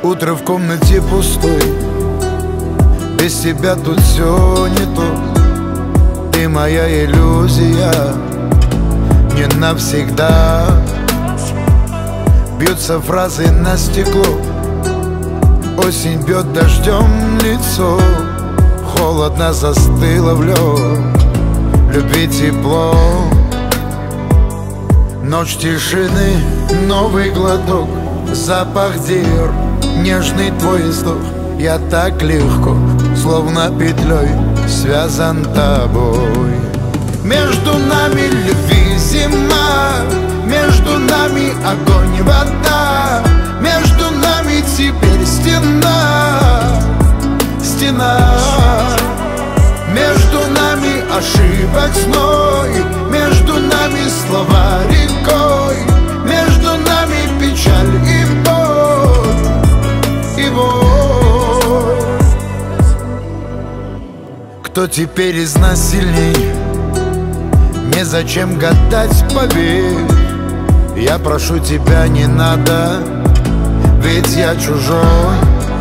Утро в комнате пустой, без тебя тут все не то. Ты моя иллюзия, не навсегда. Бьются фразы на стекло, осень бьет дождем лицо. Холодно застыло в лед, любви тепло. Ночь тишины, новый глоток, запах диор, нежный твой вздох. Я так легко, словно петлей, связан тобой. Между нами любви зима, между нами огонь и вода, между нами теперь стена, стена. Между нами ошибок зной, между нами слова рекой, между нами печаль и боль, и боль. Кто теперь из нас сильней? Незачем гадать, поверь. Я прошу тебя, не надо, ведь я чужой.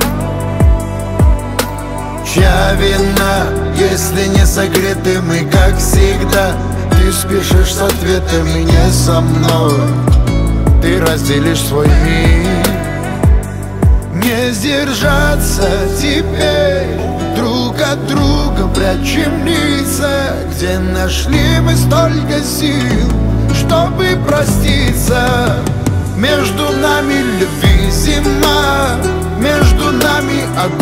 Чья вина, если не согреты мы, как всегда? Ты спешишь с ответами не со мной, ты разделишь свой мир. Не сдержаться теперь, друг от друга прячем лица. Где нашли мы столько сил, чтобы проститься? Между нами любви зима, между нами огонь